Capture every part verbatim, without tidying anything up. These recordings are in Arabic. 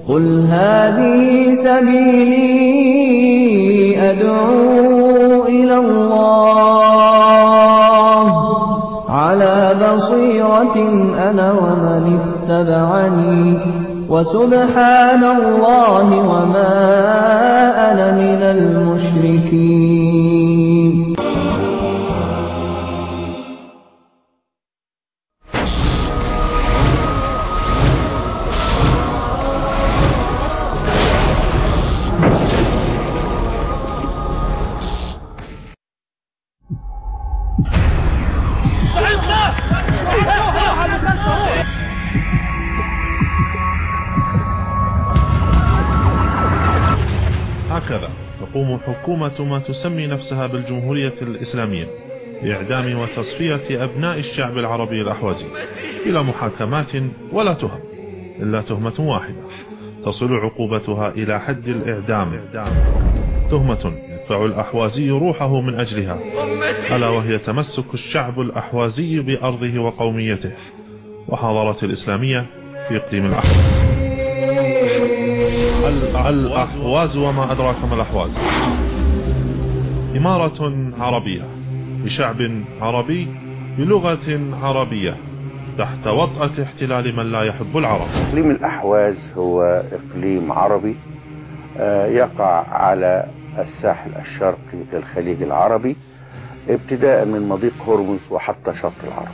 قل هذه سبيلي أدعو إلى الله على بصيرة أنا ومن اتبعني وسبحان الله وما أنا من المشركين. هكذا تقوم حكومة ما تسمي نفسها بالجمهورية الإسلامية بإعدام وتصفية أبناء الشعب العربي الأحوازي إلى محاكمات ولا تهم إلا تهمة واحدة تصل عقوبتها إلى حد الإعدام، تهمة يدفع الأحوازي روحه من أجلها، ألا وهي تمسك الشعب الأحوازي بأرضه وقوميته وحضارة الإسلامية في إقليم الأحواز. الأحواز وما أدراك ما الأحواز، إمارة عربية بشعب عربي بلغة عربية تحت وطأة احتلال من لا يحب العرب. إقليم الأحواز هو إقليم عربي يقع على الساحل الشرقي للخليج العربي ابتداء من مضيق هرمز وحتى شط العرب.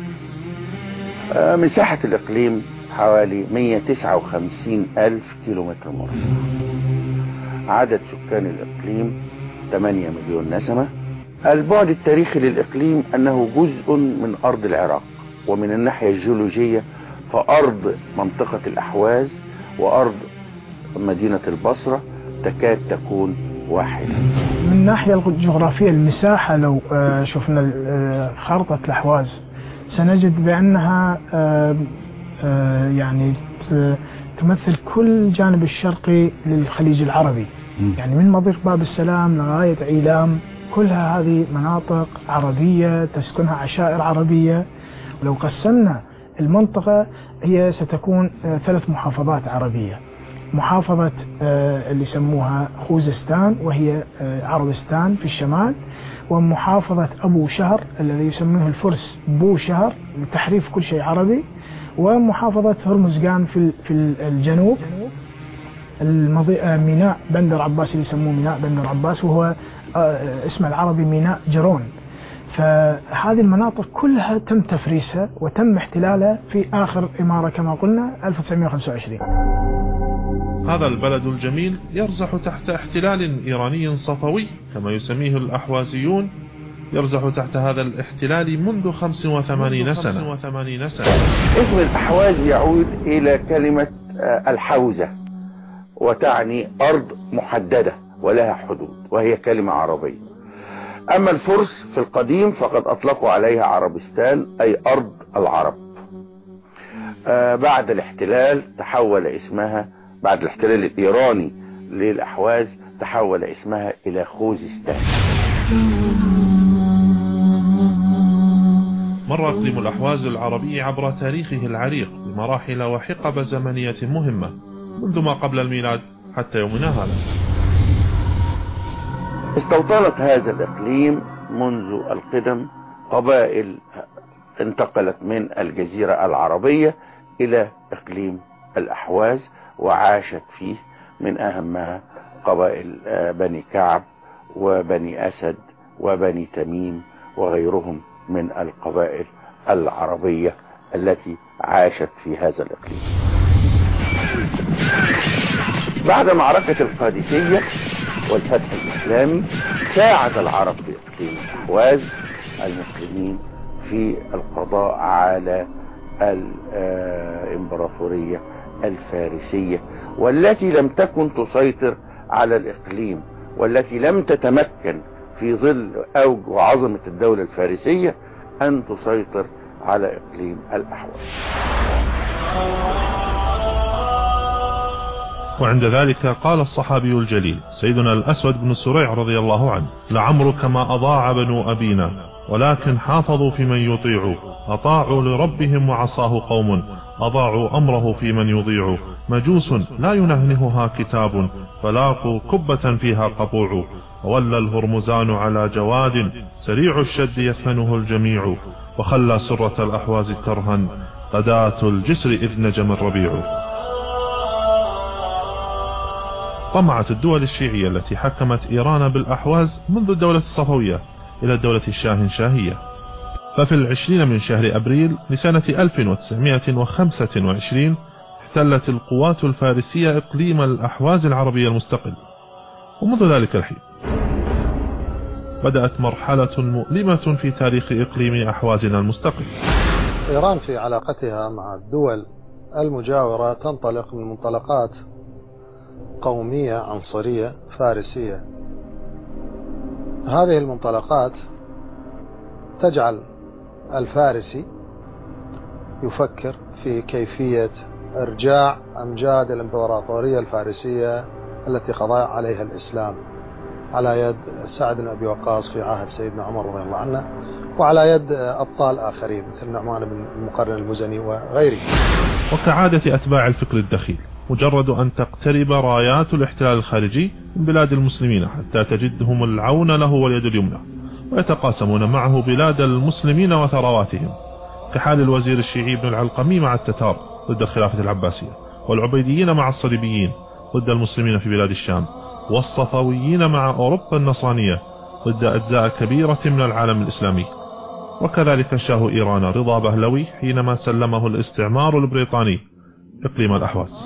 مساحة الإقليم حوالي مئة وتسعة وخمسين ألف كيلومتر مربع. عدد سكان الإقليم ثمانية مليون نسمة. البعد التاريخي للإقليم أنه جزء من أرض العراق، ومن الناحية الجيولوجية فأرض منطقة الأحواز وأرض مدينة البصرة تكاد تكون واحدة. من الناحية الجغرافية المساحة لو شفنا خارطة الأحواز سنجد بأنها يعني تمثل كل جانب الشرقي للخليج العربي، يعني من مضيق باب السلام لغاية عيلام كلها هذه مناطق عربية تسكنها عشائر عربية. ولو قسمنا المنطقة هي ستكون ثلاث محافظات عربية، محافظة اللي يسموها خوزستان وهي عربستان في الشمال، ومحافظة أبو شهر الذي يسمونه الفرس بو شهر لتحريف كل شيء عربي، ومحافظة هرمزغان في في الجنوب، ميناء بندر عباس اللي يسموه ميناء بندر عباس وهو اسمه العربي ميناء جرون. فهذه المناطق كلها تم تفريسها وتم احتلالها في آخر إمارة كما قلنا ألف وتسعمئة وخمسة وعشرين. هذا البلد الجميل يرزح تحت احتلال إيراني صفوي كما يسميه الأحوازيون، يرزح تحت هذا الاحتلال منذ خمس وثمانين سنة. اسم الأحواز يعود إلى كلمة الحوزة وتعني أرض محددة ولها حدود، وهي كلمة عربية. أما الفرس في القديم فقد أطلقوا عليها عربستان أي أرض العرب. آه بعد الاحتلال تحول اسمها، بعد الاحتلال الإيراني للأحواز تحول اسمها إلى خوزستان. مر إقليم الأحواز العربي عبر تاريخه العريق بمراحل وحقب زمنية مهمة منذ ما قبل الميلاد حتى يومنا هذا. استوطنت هذا الإقليم منذ القدم قبائل انتقلت من الجزيرة العربية إلى إقليم الأحواز وعاشت فيه، من أهمها قبائل بني كعب وبني أسد وبني تميم وغيرهم من القبائل العربية التي عاشت في هذا الإقليم. بعد معركة القادسية والفتح الإسلامي ساعد العرب في إقليم الأحواز المسلمين في القضاء على الإمبراطورية الفارسية، والتي لم تكن تسيطر على الإقليم، والتي لم تتمكن في ظل أوج وعظمة الدولة الفارسية أن تسيطر على إقليم الأحواز. وعند ذلك قال الصحابي الجليل سيدنا الأسود بن سريع رضي الله عنه: لعمرك ما أضاع بنو أبينا ولكن حافظوا في من يطيعوا، أطاعوا لربهم وعصاه قوم، أضاعوا أمره في من يضيع، مجوس لا ينهنهها كتاب، فلاقوا كبة فيها قبوع، وولى الهرمزان على جواد سريع الشد يثمنه الجميع، وخلى سرة الأحواز كرها غداة الجسر إذ نجم الربيع. طمعت الدول الشيعية التي حكمت إيران بالأحواز منذ الدولة الصفوية إلى الدولة الشاهنشاهية، ففي العشرين من شهر أبريل لسنة ألف وتسعمائة وخمسة وعشرين احتلت القوات الفارسية إقليم الأحواز العربية المستقل. ومنذ ذلك الحين بدأت مرحلة مؤلمة في تاريخ إقليم أحوازنا المستقل. إيران في علاقتها مع الدول المجاورة تنطلق من منطلقات قومية عنصرية فارسية. هذه المنطلقات تجعل الفارسي يفكر في كيفية إرجاع أمجاد الإمبراطورية الفارسية التي قضى عليها الإسلام على يد سعد بن أبي وقاص في عهد سيدنا عمر رضي الله عنه، وعلى يد أبطال آخرين مثل نعمان بن المقرن المزني وغيره. وكعادة أتباع الفكر الدخيل، مجرد أن تقترب رايات الاحتلال الخارجي من بلاد المسلمين حتى تجدهم العون له واليد اليمنى، ويتقاسمون معه بلاد المسلمين وثرواتهم، كحال الوزير الشيعي ابن العلقمي مع التتار ضد الخلافة العباسية، والعبيديين مع الصليبيين ضد المسلمين في بلاد الشام، والصفويين مع أوروبا النصرانية ضد أجزاء كبيرة من العالم الإسلامي. وكذلك شاه إيران رضا بهلوي حينما سلمه الاستعمار البريطاني إقليم الأحواز.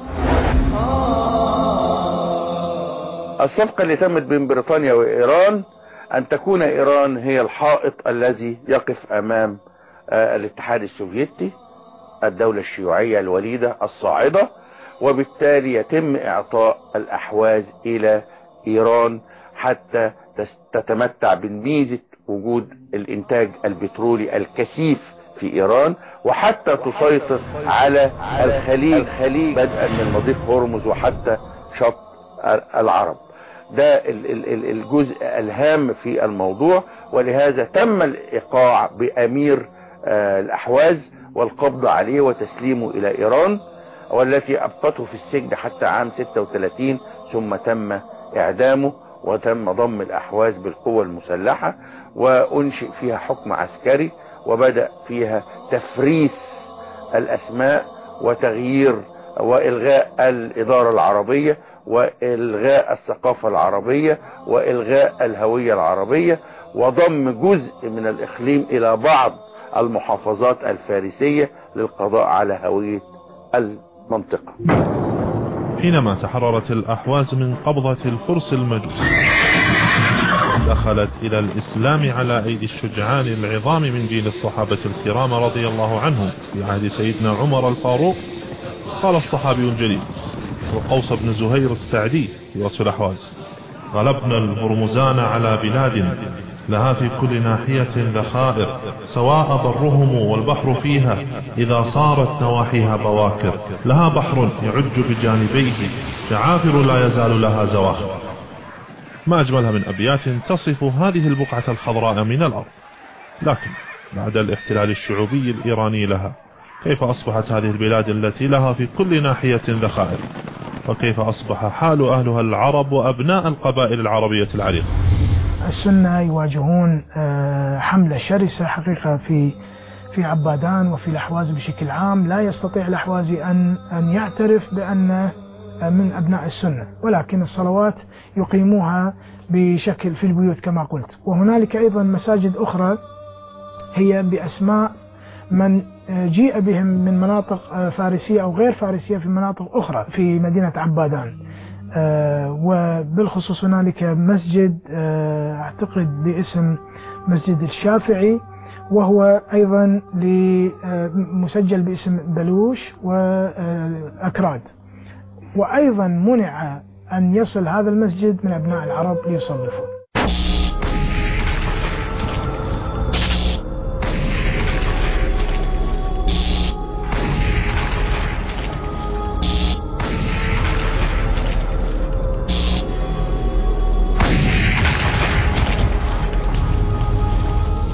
الصفقة اللي تمت بين بريطانيا وإيران أن تكون إيران هي الحائط الذي يقف أمام الاتحاد السوفيتي، الدولة الشيوعية الوليدة الصاعدة، وبالتالي يتم إعطاء الأحواز إلى إيران حتى تتمتع بميزة وجود الإنتاج البترولي الكثيف في إيران، وحتى تسيطر على الخليج الخليج بدءا من مضيق هرمز وحتى شط العرب. ده الجزء الهام في الموضوع، ولهذا تم الإيقاع بأمير الأحواز والقبض عليه وتسليمه إلى إيران، والتي أبقته في السجن حتى عام ستة وثلاثين، ثم تم إعدامه وتم ضم الأحواز بالقوة المسلحة، وأنشئ فيها حكم عسكري، وبدأ فيها تفريس الأسماء وتغيير وإلغاء الإدارة العربية وإلغاء الثقافة العربية وإلغاء الهوية العربية، وضم جزء من الإقليم إلى بعض المحافظات الفارسية للقضاء على هوية المنطقة. حينما تحررت الأحواز من قبضة الفرس المجوس، دخلت إلى الإسلام على أيدي الشجعان العظام من جيل الصحابة الكرام رضي الله عنهم في عهد سيدنا عمر الفاروق. قال الصحابي الجليل وقوص بن زهير السعدي في وصف الأحواز: غلبنا الهرمزان على بلاد لها في كل ناحية ذخائر، سواء برهم والبحر فيها إذا صارت نواحيها بواكر، لها بحر يعج بجانبيه تعافر لا يزال لها زواخر. ما أجملها من أبيات تصف هذه البقعة الخضراء من الأرض. لكن بعد الاحتلال الشعوبي الإيراني لها، كيف أصبحت هذه البلاد التي لها في كل ناحية ذخائر؟ وكيف أصبح حال أهلها العرب وأبناء القبائل العربية العريقة؟ السنة يواجهون حملة شرسة حقيقة في في عبادان وفي الأحواز بشكل عام. لا يستطيع الأحوازي أن أن يعترف بأن من أبناء السنة، ولكن الصلوات يقيموها بشكل في البيوت كما قلت. وهنالك أيضا مساجد أخرى هي بأسماء من جيء بهم من مناطق فارسية أو غير فارسية في مناطق أخرى في مدينة عبادان. وبالخصوص هنالك مسجد أعتقد باسم مسجد الشافعي، وهو أيضا مسجل باسم بلوش وأكراد، وأيضا منع أن يصل هذا المسجد من أبناء العرب ليصلفوا.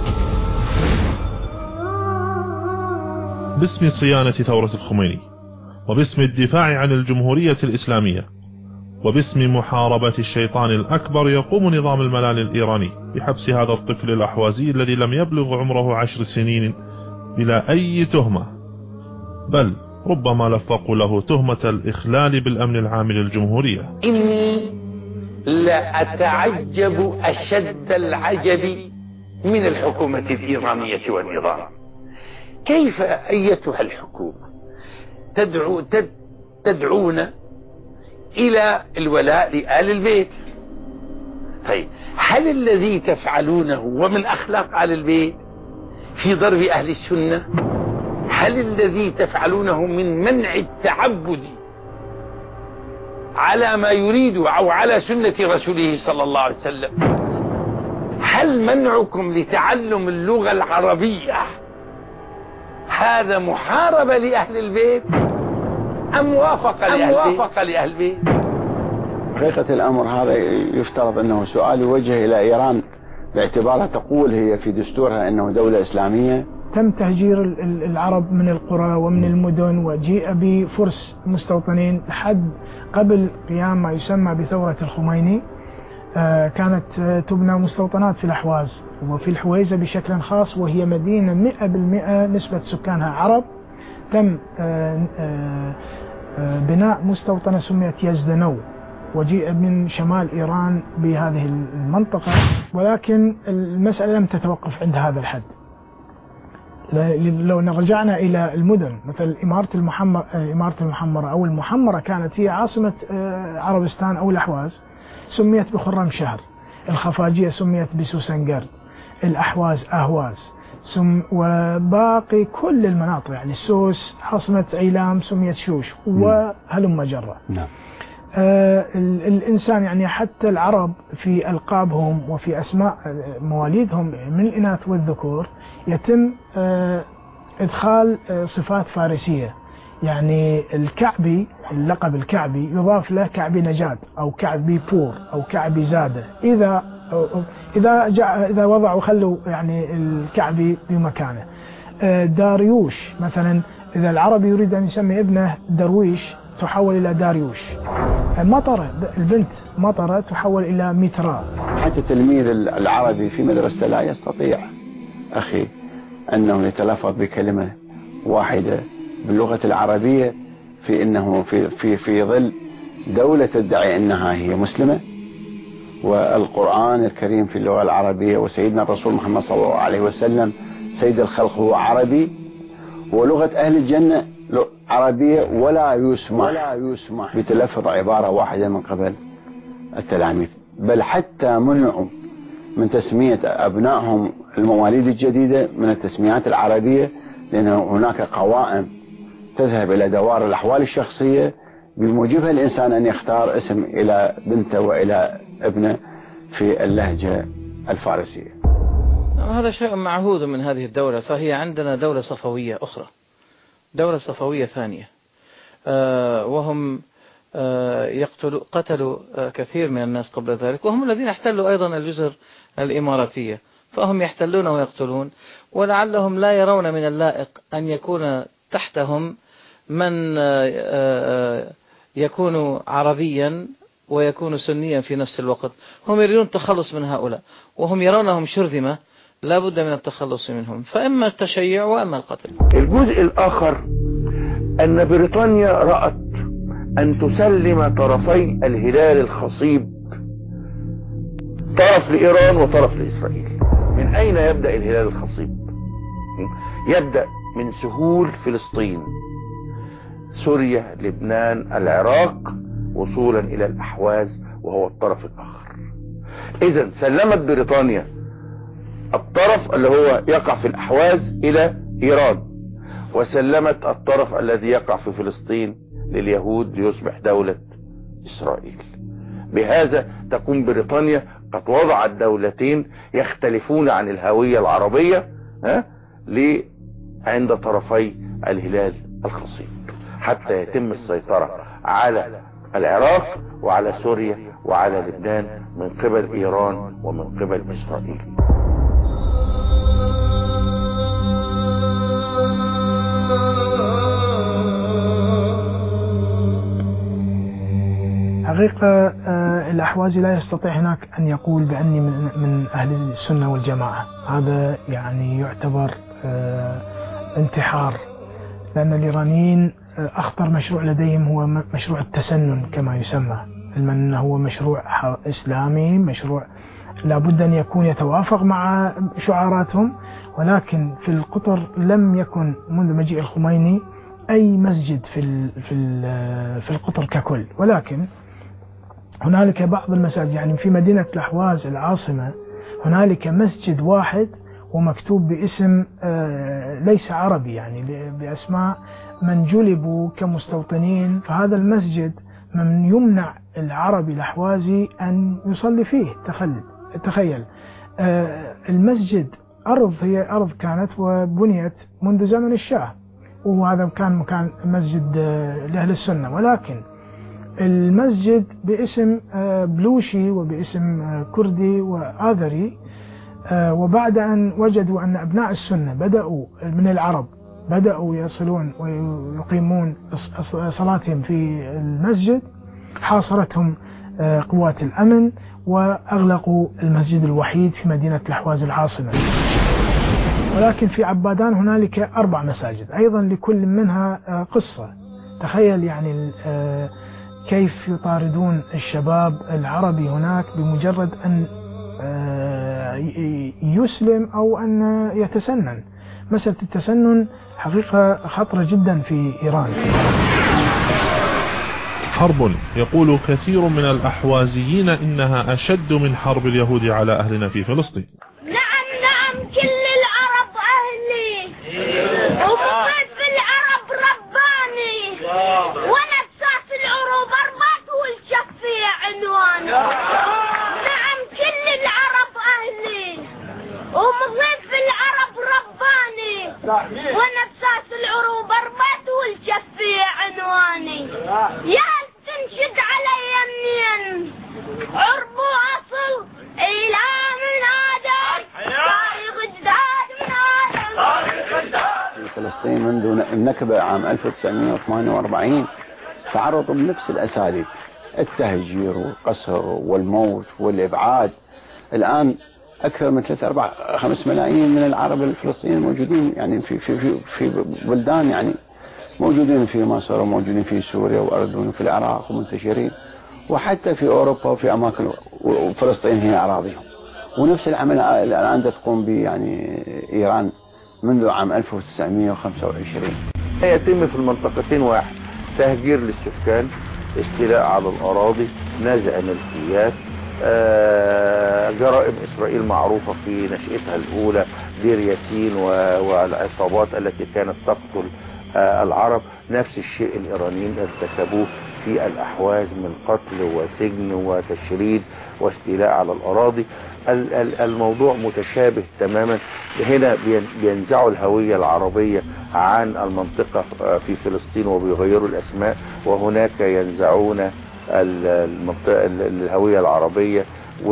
باسم صيانة ثورة الخميني وباسم الدفاع عن الجمهورية الإسلامية وباسم محاربة الشيطان الأكبر يقوم نظام الملال الإيراني بحبس هذا الطفل الأحوازي الذي لم يبلغ عمره عشر سنين بلا أي تهمة، بل ربما لفقوا له تهمة الإخلال بالأمن العام للجمهورية. إني لا أتعجب أشد العجب من الحكومة الإيرانية والنظام. كيف أيتها الحكومة تدعو تدعون إلى الولاء لآل البيت؟ طيب هل الذي تفعلونه ومن أخلاق آل البيت في ضرب أهل السنة؟ هل الذي تفعلونه من منع التعبد على ما يريد أو على سنة رسوله صلى الله عليه وسلم، هل منعكم لتعلم اللغة العربية هذا محاربة لأهل البيت أم موافقة لأهل البيت؟ حقيقة الأمر هذا يفترض أنه سؤال يوجه إلى إيران باعتبارها تقول هي في دستورها أنه دولة إسلامية. تم تهجير العرب من القرى ومن المدن وجيء بفرس مستوطنين لحد قبل قيام ما يسمى بثورة الخميني. كانت تبنى مستوطنات في الأحواز وفي الحويزة بشكل خاص، وهي مدينة مئة بالمئة نسبة سكانها عرب. تم بناء مستوطنة سميت يزدنو وجيء من شمال إيران بهذه المنطقة، ولكن المسألة لم تتوقف عند هذا الحد. لو رجعنا إلى المدن مثل إمارة المحمرة إمارة المحمرة أو المحمرة كانت هي عاصمة عربستان أو الأحواز، سميت بخرم شهر. الخفاجية سميت بسوسنجر، الأحواز أهواز، سم وباقي كل المناطق يعني سوس عاصمة عيلام سميت شوش وهلم جرة. نعم. آه الإنسان يعني حتى العرب في ألقابهم وفي أسماء مواليدهم من الإناث والذكور يتم آه إدخال آه صفات فارسية. يعني الكعبي اللقب الكعبي يضاف له كعبي نجاد أو كعبي بور أو كعبي زادة، إذا إذا جاء إذا وضعوا خلوا يعني الكعبي بمكانه. آه داريوش مثلا، إذا العربي يريد أن يسمي ابنه درويش تحول إلى داريوش. مطرة البنت مطرة تحول إلى مترا. حتى التلميذ العربي في مدرسة لا يستطيع أخي أنه يتلفظ بكلمة واحدة باللغة العربية في أنه في في في ظل دولة تدعي أنها هي مسلمة، والقرآن الكريم في اللغة العربية، وسيدنا الرسول محمد صلى الله عليه وسلم سيد الخلق هو عربي، ولغة أهل الجنة عربية، ولا يسمح ولا يسمح بتلفظ عبارة واحدة من قبل التلاميذ، بل حتى منعوا من تسمية أبنائهم المواليد الجديدة من التسميات العربية، لأن هناك قوائم تذهب إلى دوار الأحوال الشخصية بموجبها الإنسان أن يختار اسم إلى بنته وإلى ابنه في اللهجة الفارسية. هذا شيء معهود من هذه الدولة، فهي عندنا دولة صفوية أخرى، دولة صفوية ثانية، آه وهم آه يقتلوا قتلوا آه كثير من الناس قبل ذلك، وهم الذين احتلوا أيضا الجزر الإماراتية، فهم يحتلون ويقتلون، ولعلهم لا يرون من اللائق أن يكون تحتهم من آه آه يكون عربيا ويكون سنيا في نفس الوقت. هم يريدون التخلص من هؤلاء، وهم يرونهم شرذمة لا بد من التخلص منهم، فإما التشيع وإما القتل. الجزء الآخر أن بريطانيا رأت أن تسلم طرفي الهلال الخصيب، طرف لإيران وطرف لإسرائيل. من أين يبدأ الهلال الخصيب؟ يبدأ من سهول فلسطين، سوريا، لبنان، العراق، وصولا إلى الأحواز وهو الطرف الآخر. إذن سلمت بريطانيا الطرف اللي هو يقع في الأحواز إلى إيران، وسلمت الطرف الذي يقع في فلسطين لليهود ليصبح دولة إسرائيل. بهذا تكون بريطانيا قد وضعت دولتين يختلفون عن الهوية العربية ها عند طرفي الهلال الخصيب، حتى يتم السيطرة على العراق وعلى سوريا وعلى لبنان من قبل إيران ومن قبل إسرائيل. حقيقة الأحوازي لا يستطيع هناك أن يقول بأني من من أهل السنة والجماعة، هذا يعني يعتبر انتحار، لأن الإيرانيين أخطر مشروع لديهم هو مشروع التسنن كما يسمى، علما أنه هو مشروع إسلامي، مشروع لابد أن يكون يتوافق مع شعاراتهم، ولكن في القطر لم يكن منذ مجيء الخميني أي مسجد في في في القطر ككل، ولكن هنالك بعض المساجد، يعني في مدينة الأحواز العاصمة هنالك مسجد واحد ومكتوب باسم ليس عربي، يعني بأسماء من جلبوا كمستوطنين، فهذا المسجد من يمنع العربي الأحوازي أن يصلي فيه. تخيل تخيل المسجد أرض، هي أرض كانت وبنيت منذ زمن الشاه، وهذا كان مكان مسجد لأهل السنة، ولكن المسجد باسم بلوشي وباسم كردي وآذري، وبعد أن وجدوا أن أبناء السنة بدأوا من العرب بدأوا يصلون ويقيمون صلاتهم في المسجد، حاصرتهم قوات الأمن وأغلقوا المسجد الوحيد في مدينة الأحواز العاصمة. ولكن في عبادان هنالك أربع مساجد أيضا لكل منها قصة. تخيل يعني كيف يطاردون الشباب العربي هناك بمجرد أن يسلم أو أن يتسنن. مسألة التسنن حقيقة خطرة جدا في إيران. حرب يقول كثير من الأحوازيين إنها أشد من حرب اليهود على أهلنا في فلسطين. نعم نعم كل العرب أهلي ومضيف العرب رباني ونفسات العروب أربات والشفيع عنواني. نعم كل العرب أهلي ومضيف العرب رباني ونفسات العروب أربات والشفيع عنواني. يا تنشد علي منين عرب وأصل إلى من آدم طريق جداد من آدم. فلسطين منذ النكبة عام ألف وتسعمئة وثمانية وأربعين تعرضوا بنفس الأساليب، التهجير والقصر والموت والإبعاد. الآن أكثر من ثلاثة أربعة خمس ملايين من العرب الفلسطينيين موجودين يعني في في في في بلدان، يعني موجودين في مصر وموجودين في سوريا وأردن وفي العراق ومنتشرين، وحتى في أوروبا وفي أماكن، وفلسطين هي أراضيهم. ونفس العمل الآن تقوم به يعني إيران منذ عام ألف وتسعمئة وخمسة وعشرين. يتم في المنطقتين واحد: تهجير للسكان، استيلاء على الأراضي، نزع ملكيات، آه جرائم إسرائيل معروفة في نشأتها الأولى، دير ياسين والعصابات التي كانت تقتل آه العرب. نفس الشيء الإيرانيين ارتكبوه في الأحواز من قتل وسجن وتشريد واستيلاء على الأراضي. الموضوع متشابه تماما. هنا بينزعوا الهوية العربية عن المنطقة في فلسطين وبيغيروا الأسماء، وهناك ينزعون المنطقة الهوية العربية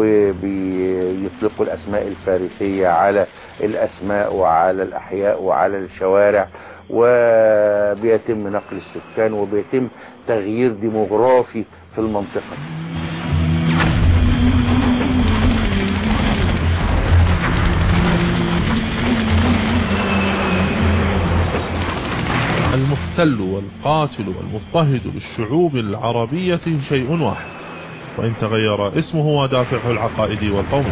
وبيطلقوا الأسماء الفارسية على الأسماء وعلى الأحياء وعلى الشوارع، وبيتم نقل السكان وبيتم تغيير ديموغرافي في المنطقة. المحتل والقاتل والمضطهد للشعوب العربية شيء واحد، وإن تغير اسمه ودافعه العقائدي والقومي.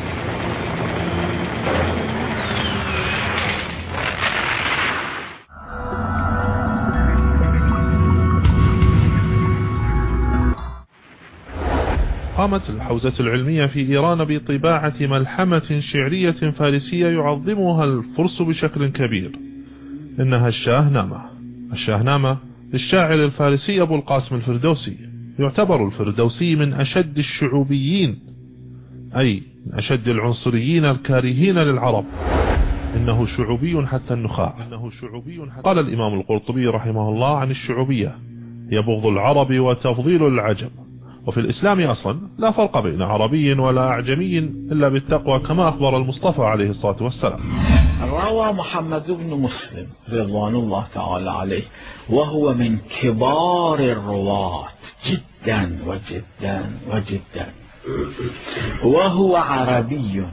قامت الحوزة العلمية في إيران بطباعة ملحمة شعرية فارسية يعظمها الفرس بشكل كبير، إنها الشاهنامة. الشاهنامة للشاعر الفارسي أبو القاسم الفردوسي. يعتبر الفردوسي من أشد الشعوبيين، أي من أشد العنصريين الكارهين للعرب. إنه شعوبي حتى النخاع. قال الإمام القرطبي رحمه الله عن الشعوبية: هي بغض العرب وتفضيل العجم. وفي الإسلام أصلا لا فرق بين عربي ولا أعجمي إلا بالتقوى، كما أخبر المصطفى عليه الصلاة والسلام. روى محمد بن مسلم رضوان الله تعالى عليه، وهو من كبار الرواة جدا جدا وجدا وجدا، وهو عربي.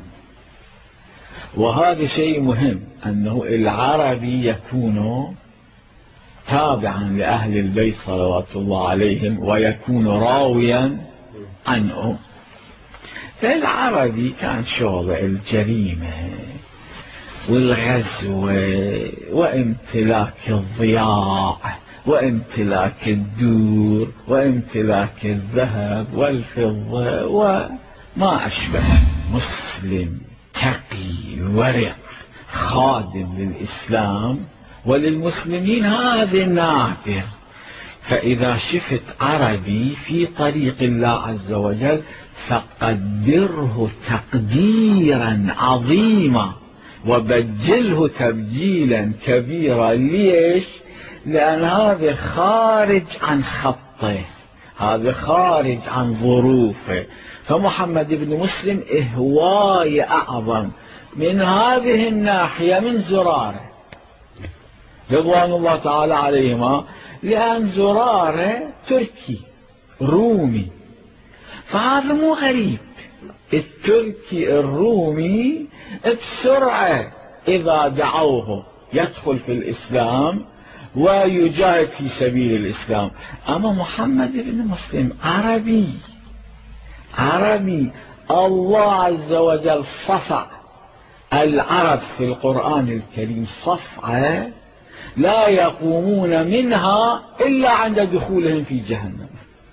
وهذا شيء مهم، أنه العربي يكون تابعا لأهل البيت صلوات الله عليهم، ويكون راويا عنهم. العربي كان شغل الجريمة والغزو وامتلاك الضياع وامتلاك الدور وامتلاك الذهب والفضة وما أشبه. مسلم تقي ورع خادم للإسلام وللمسلمين، هذا نادر. فإذا شفت عربي في طريق الله عز وجل فقدره تقديرا عظيما وبجله تبجيلا كبيرا. ليش؟ لأن هذا خارج عن خطه، هذا خارج عن ظروفه. فمحمد بن مسلم هواية أعظم من هذه الناحية من زراره رضوان الله تعالى عليهما، لأن زراره تركي رومي، فهذا مو غريب. التركي الرومي بسرعة إذا دعوه يدخل في الإسلام ويجاهد في سبيل الإسلام. أما محمد بن مسلم عربي عربي الله عز وجل صفع العرب في القرآن الكريم صفعة لا يقومون منها إلا عند دخولهم في جهنم.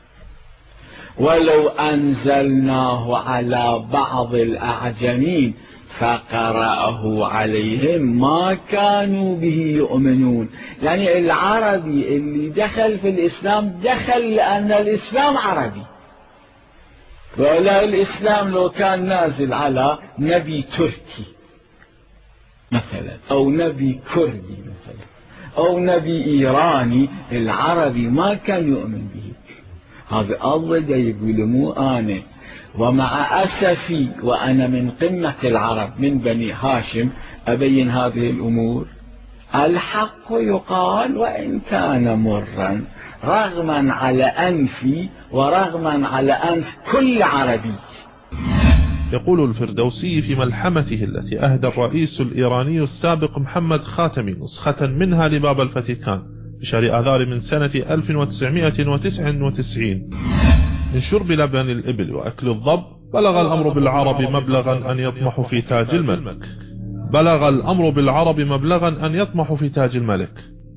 ولو أنزلناه على بعض الأعجمين فقرأه عليهم ما كانوا به يؤمنون. يعني العربي اللي دخل في الإسلام دخل لأن الإسلام عربي، ولا الإسلام لو كان نازل على نبي تركي مثلا أو نبي كردي مثلا أو نبي إيراني، العربي ما كان يؤمن به. هذا الله دا يقول مو أنا. ومع أسفي وأنا من قمة العرب من بني هاشم أبين هذه الأمور، الحق يقال وإن كان مرا رغما على أنفي ورغما على أنف كل عربي. يقول الفردوسي في ملحمته التي أهدى الرئيس الإيراني السابق محمد خاتمي نسخة منها لباب الفاتيكان بشهر آذار من سنة ألف وتسعمائة وتسعة وتسعين: من شرب لبن الإبل وأكل الضب بلغ الأمر بالعرب مبلغا أن يطمح في تاج الملك. بلغ الأمر بالعرب مبلغا أن يطمح في تاج الملك.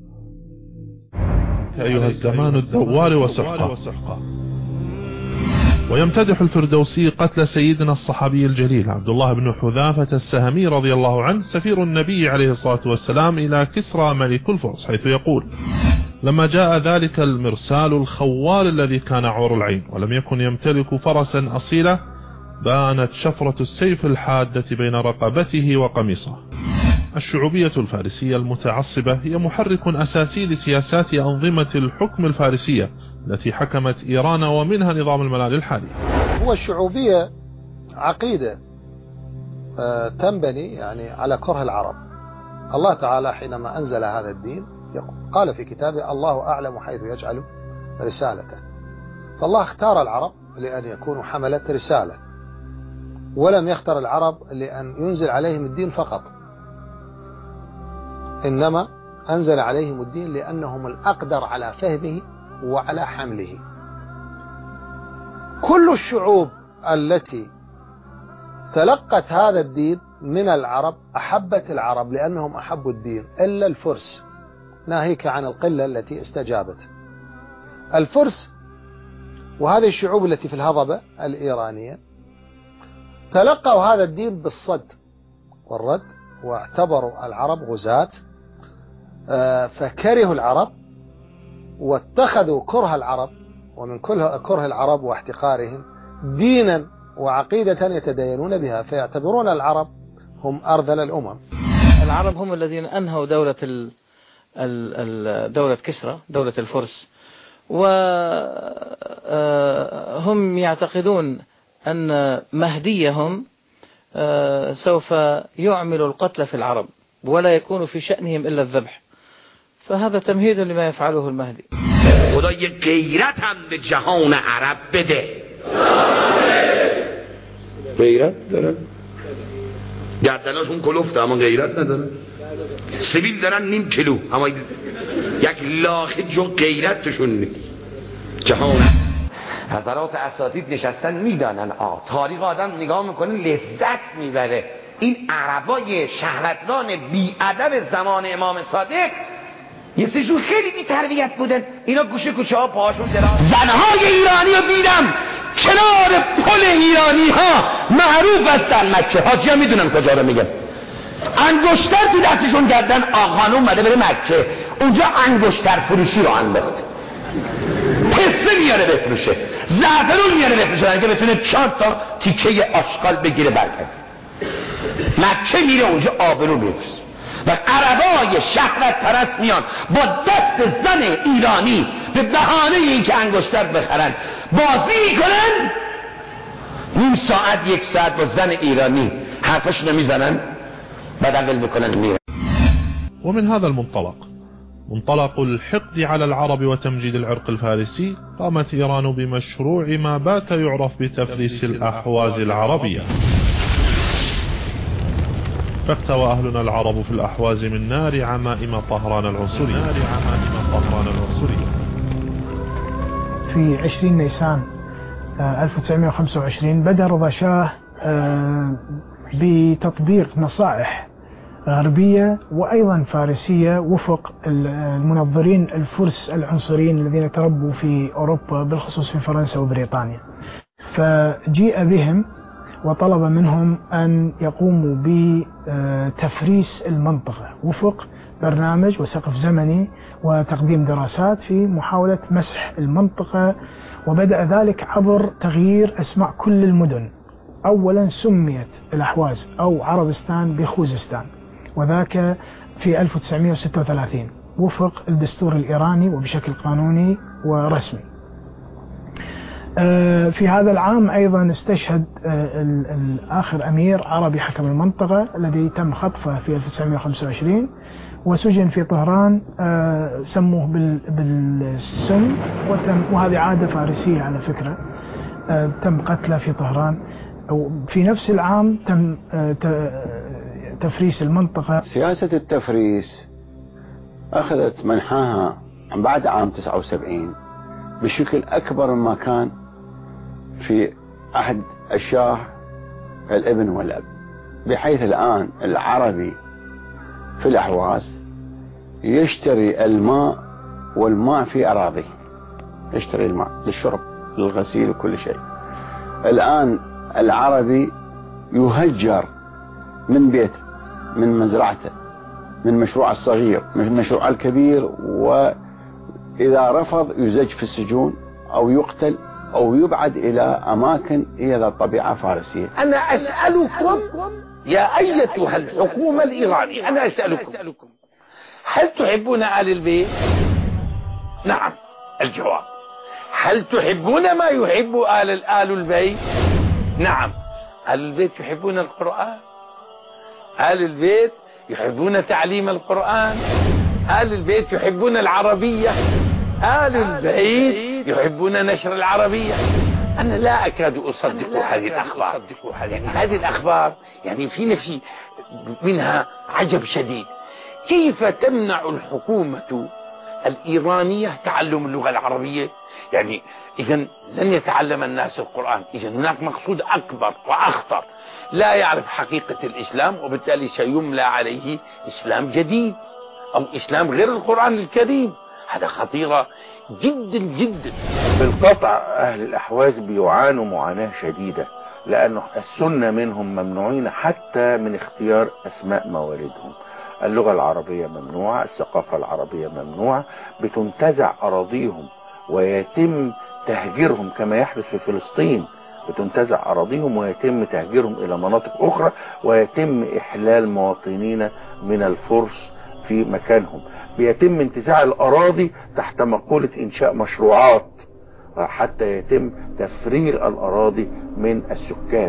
أيها الزمان الدوار وسحقه. ويمتدح الفردوسي قتل سيدنا الصحابي الجليل عبد الله بن حذافة السهمي رضي الله عنه سفير النبي عليه الصلاة والسلام إلى كسرى ملك الفرس، حيث يقول: لما جاء ذلك المرسال الخوال الذي كان عور العين ولم يكن يمتلك فرسا أصيلا بانت شفرة السيف الحادة بين رقبته وقميصه. الشعوبية الفارسية المتعصبة هي محرك أساسي لسياسات أنظمة الحكم الفارسية التي حكمت إيران ومنها نظام الملال الحالي. هو الشعوبية عقيدة تنبني يعني على كره العرب. الله تعالى حينما أنزل هذا الدين قال في كتابه: الله أعلم حيث يجعل رسالته. فالله اختار العرب لأن يكونوا حملة رسالة، ولم يختار العرب لأن ينزل عليهم الدين فقط، إنما أنزل عليهم الدين لأنهم الأقدر على فهمه وعلى حمله. كل الشعوب التي تلقت هذا الدين من العرب أحبت العرب لأنهم أحبوا الدين، إلا الفرس، ناهيك عن القلة التي استجابت. الفرس وهذه الشعوب التي في الهضبة الإيرانية تلقوا هذا الدين بالصد والرد، واعتبروا العرب غزاة، فكرهوا العرب واتخذوا كره العرب ومن كره العرب واحتقارهم دينا وعقيدة يتدينون بها، فيعتبرون العرب هم أرذل الأمم. العرب هم الذين أنهوا دولة ال دولة كسرى، دولة الفرس، وهم يعتقدون أن مهديهم سوف يعمل القتل في العرب ولا يكون في شأنهم إلا الذبح، فهذا تمهيد لما يفعله المهدي. خدا یه غیرت هم به جهان عرب بده. غیرت دارن، گردناشون کلفته اما غیرت ندارن. سیبیل دارن نیم کیلو اما یک لاخ جو غیرت توشون نیست. جهان حضرات اساتید نشستن میدانن آه تاریخ آدم نگاه میکنه لذت میبره. این عربای شهوتران بی‌ادب زمان امام صادق یه سشون خیلی بی تربیت بودن. اینا گوشه کوچه ها پاهاشون دراز. زنهای ایرانی رو دیدم کنار پل ایرانی ها معروف هستن مکه. حاجی ها میدونن کجا رو میگم. انگشتر تو دستشون گردن آقانون اومده بره مکه، اونجا انگشتر فروشی رو انداخت. پسته میاره بفروشه، زعفرون میاره بفروشه که بتونه چهار تا تیکه آشغال بگیره برگرده. مکه میره اونجا آبرو میفروشه. و عربای شهوت پرست میان با دست زن ایرانی به بهانه اینکه انگشتر بخرن بازی میکنن. نیم ساعت یک ساعت با زن ایرانی حرفش نمیزنن، بعد عقل بکنن میرن. ومن هذا المنطلق منطلق الحقد على العرب وتمجيد العرق الفارسي قامت إيران بمشروع ما بات يعرف بتفليس الأحواز العربية. فاختوى أهلنا العرب في الأحواز من نار عمائم طهران العنصرية. نار عمائم طهران العنصرية. في عشرين نيسان ألف وتسعمائة وخمسة وعشرين بدأ رضا شاه بتطبيق نصائح غربية وأيضا فارسية وفق المنظرين الفرس العنصريين الذين تربوا في أوروبا بالخصوص في فرنسا وبريطانيا. فجيء بهم وطلب منهم أن يقوموا بتفريس المنطقة وفق برنامج وسقف زمني وتقديم دراسات في محاولة مسح المنطقة. وبدأ ذلك عبر تغيير أسماء كل المدن. أولا سميت الأحواز أو عربستان بخوزستان، وذاك في ألف وتسعمائة وستة وثلاثين وفق الدستور الإيراني وبشكل قانوني ورسمي. في هذا العام أيضا استشهد الآخر أمير عربي حكم المنطقة الذي تم خطفه في ألف وتسعمائة وخمسة وعشرين وسجن في طهران، سموه بالسم، وهذه عادة فارسية على فكرة. تم قتله في طهران. في نفس العام تم تفريس المنطقة. سياسة التفريس أخذت منحاها بعد عام تسعة وسبعين بشكل أكبر مما كان في عهد الشاه الابن والأب، بحيث الآن العربي في الأحواز يشتري الماء والماء في أراضيه، يشتري الماء للشرب للغسيل وكل شيء. الآن العربي يهجر من بيته، من مزرعته، من مشروع الصغير، من مشروع الكبير، وإذا رفض يزج في السجون أو يقتل أو يبعد إلى أماكن هي ذات طبيعة فارسية. أنا أسألكم يا أيتها الحكومة الإيرانية، أنا أسألكم هل تحبون آل البيت؟ نعم الجواب. هل تحبون ما يحب آل آل البيت؟ نعم. آل البيت يحبون القرآن، آل البيت يحبون تعليم القرآن، آل البيت يحبون العربية، آل البيت يحبون نشر العربية. أنا لا أكاد أصدق هذه الأخبار. يعني هذه الأخبار يعني في نفسي منها عجب شديد. كيف تمنع الحكومة الإيرانية تعلم اللغة العربية؟ يعني إذا لن يتعلم الناس القرآن، إذا هناك مقصود أكبر وأخطر، لا يعرف حقيقة الإسلام، وبالتالي سيملى عليه إسلام جديد أو إسلام غير القرآن الكريم. هذا خطيرة جدا جدا. بالقطع أهل الأحواز بيعانوا معاناة شديدة، لأن السنة منهم ممنوعين حتى من اختيار أسماء موالدهم. اللغة العربية ممنوعة، الثقافة العربية ممنوعة، بتنتزع أراضيهم ويتم تهجيرهم كما يحدث في فلسطين. بتنتزع أراضيهم ويتم تهجيرهم إلى مناطق أخرى، ويتم إحلال مواطنين من الفرس في مكانهم. بيتم انتزاع الأراضي تحت مقولة إنشاء مشروعات حتى يتم تفريغ الأراضي من السكان.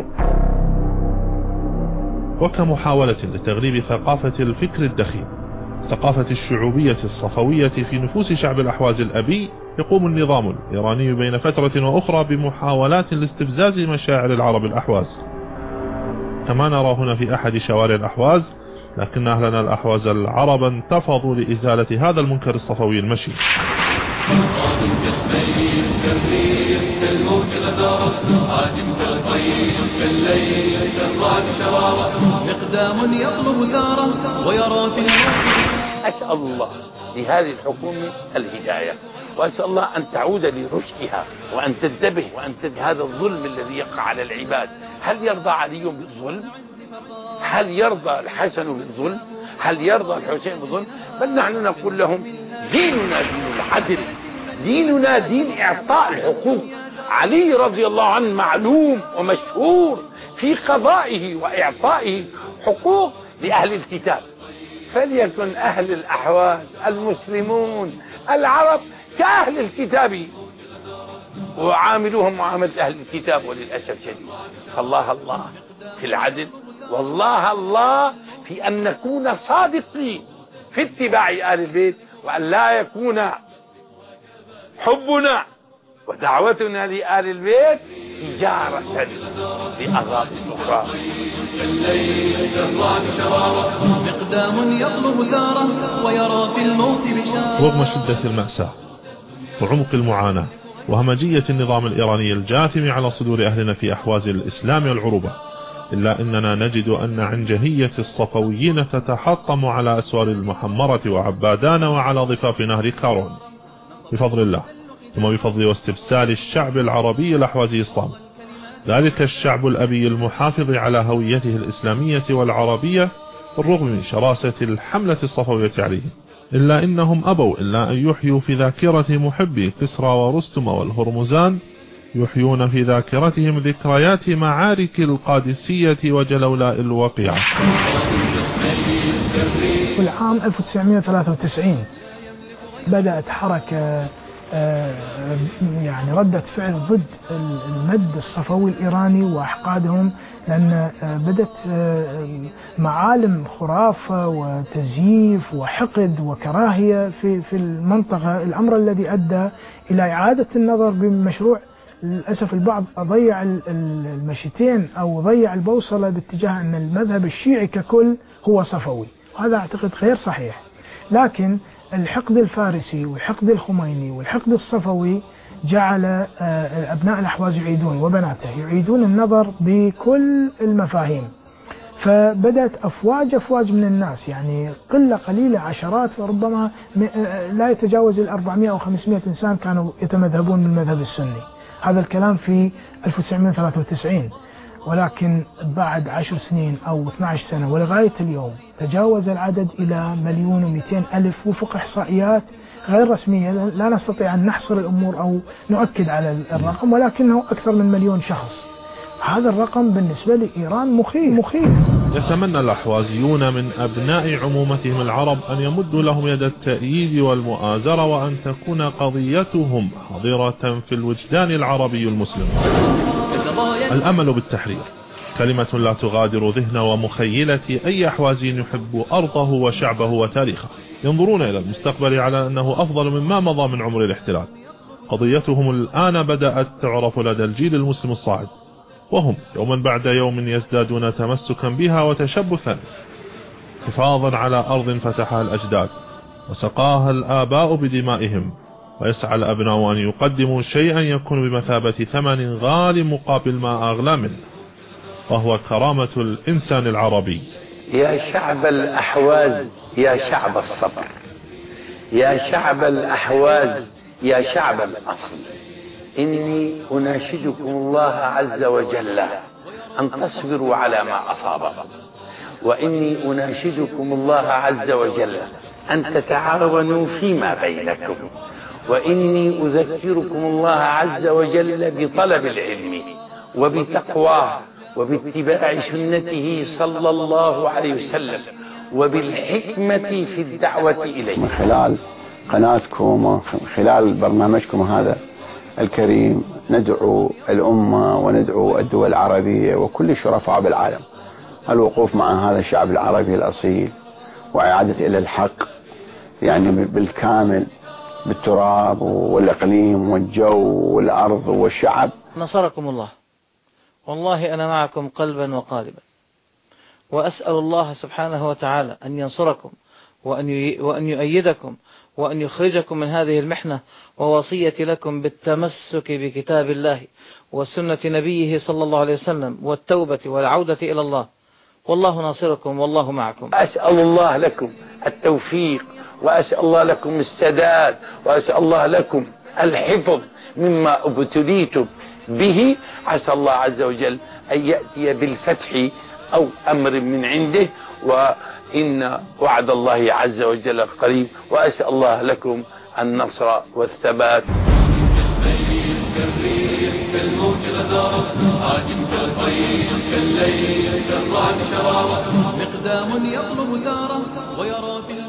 وكمحاولة لتغليب ثقافة الفكر الدخيل، ثقافة الشعوبية الصفوية في نفوس شعب الأحواز الأبي، يقوم النظام الإيراني بين فترة وأخرى بمحاولات لاستفزاز مشاعر العرب الأحواز، كما نرى هنا في أحد شوارع الأحواز، لكن أهلنا الأحواز العرب انتفضوا لإزالة هذا المنكر الصفوي المشي. مقدام يطلب ثاره ويرى في أسأل الله لهذه الحكومة الهداية، وأسأل الله أن تعود لرشدها وأن تنتبه وأن تنتبه هذا الظلم الذي يقع على العباد. هل يرضى علي بالظلم؟ هل يرضى الحسن بالظلم؟ هل يرضى الحسين بالظلم؟ بل نحن نقول لهم ديننا دين العدل، ديننا دين إعطاء الحقوق. علي رضي الله عنه معلوم ومشهور في قضائه وإعطائه حقوق لأهل الكتاب، فليكن أهل الأحواز المسلمون العرب كأهل الكتاب وعاملوهم معاملة أهل الكتاب. وللأسف شديد فالله الله في العدل، والله الله في أن نكون صادقين في اتباع آل البيت، وأن لا يكون حبنا ودعوتنا لآل البيت تجارة لأغراض أخرى. مقدام يطلب ثاره ويرى في الموت بشارة. رغم شدة المأساة وعمق المعاناة وهمجية النظام الإيراني الجاثم على صدور أهلنا في أحواز الإسلام والعروبة، إلا أننا نجد أن عنجهية الصفويين تتحطم على أسوار المحمرة وعبادان وعلى ضفاف نهر كارون بفضل الله، ثم بفضل واستبسال الشعب العربي الأحوازي الصامت، ذلك الشعب الأبي المحافظ على هويته الإسلامية والعربية بالرغم من شراسة الحملة الصفوية عليهم. إلا إنهم أبوا إلا أن يحيوا في ذاكرة محبي كسرى ورستم والهرمزان، يحيون في ذاكرتهم ذكريات معارك القادسية وجلولاء الوقيعة. في العام ألف وتسعمئة وثلاثة وتسعين بدأت حركة يعني ردة فعل ضد المد الصفوي الإيراني وأحقادهم، لأن بدت معالم خرافة وتزييف وحقد وكراهية في في المنطقة، الأمر الذي أدى إلى إعادة النظر بمشروع. للأسف البعض ضيع المشيتين أو ضيع البوصلة باتجاه أن المذهب الشيعي ككل هو صفوي، وهذا أعتقد غير صحيح. لكن الحقد الفارسي والحقد الخميني والحقد الصفوي جعل أبناء الأحواز يعيدون وبناته يعيدون النظر بكل المفاهيم، فبدأت أفواج أفواج من الناس، يعني قلة قليلة عشرات وربما لا يتجاوز الأربعمائة أو خمسمائة إنسان كانوا يتمذهبون من المذهب السني. هذا الكلام في ألف وتسعمئة وثلاثة وتسعين، ولكن بعد عشر سنين أو اثنتي عشرة سنة ولغاية اليوم تجاوز العدد إلى مليون ومئتين ألف وفق إحصائيات غير رسمية، لا نستطيع أن نحصر الأمور أو نؤكد على الرقم، ولكنه أكثر من مليون شخص. هذا الرقم بالنسبة لإيران مخيف مخيف. يتمنى الأحوازيون من أبناء عمومتهم العرب أن يمدوا لهم يد التأييد والمؤازرة، وأن تكون قضيتهم حاضرة في الوجدان العربي المسلم. الأمل بالتحرير كلمة لا تغادر ذهن ومخيلة أي أحوازي يحب أرضه وشعبه وتاريخه، ينظرون إلى المستقبل على أنه أفضل مما مضى من عمر الاحتلال. قضيتهم الآن بدأت تعرف لدى الجيل المسلم الصاعد، وهم يوما بعد يوم يزدادون تمسكا بها وتشبثا، حفاظا على أرض فتحها الأجداد وسقاها الآباء بدمائهم، ويسعى الأبناء أن يقدموا شيئا يكون بمثابة ثمن غال مقابل ما أغلى منه، وهو كرامة الإنسان العربي. يا شعب الأحواز يا شعب الصبر، يا شعب الأحواز يا شعب الأصل، إني أناشدكم الله عز وجل أن تصبروا على ما أصابكم، وإني أناشدكم الله عز وجل أن تتعاونوا فيما بينكم، وإني أذكركم الله عز وجل بطلب العلم وبتقواه وباتباع سنته صلى الله عليه وسلم وبالحكمة في الدعوة إليه. من خلال قناتكم ومن خلال برنامجكم هذا الكريم ندعو الأمة وندعو الدول العربية وكل الشرفاء بالعالم الوقوف مع هذا الشعب العربي الأصيل وإعادة إلى الحق يعني بالكامل، بالتراب والإقليم والجو والأرض والشعب. نصركم الله، والله أنا معكم قلبا وقالبا، وأسأل الله سبحانه وتعالى أن ينصركم وأن وأن يؤيدكم وأن يخرجكم من هذه المحنة، ووصيتي لكم بالتمسك بكتاب الله وسنة نبيه صلى الله عليه وسلم والتوبة والعودة إلى الله، والله ناصركم والله معكم. أسأل الله لكم التوفيق، وأسأل الله لكم السداد، وأسأل الله لكم الحفظ مما ابتليتم به. عسى الله عز وجل أن يأتي بالفتح أو أمر من عنده، وإن وعد الله عز وجل قريب، وأسأل الله لكم النصر والثبات. كالموج غزارة عاجم كالطير كالليل كالرعد شرارة مقدام يطلب ثاره ويرى في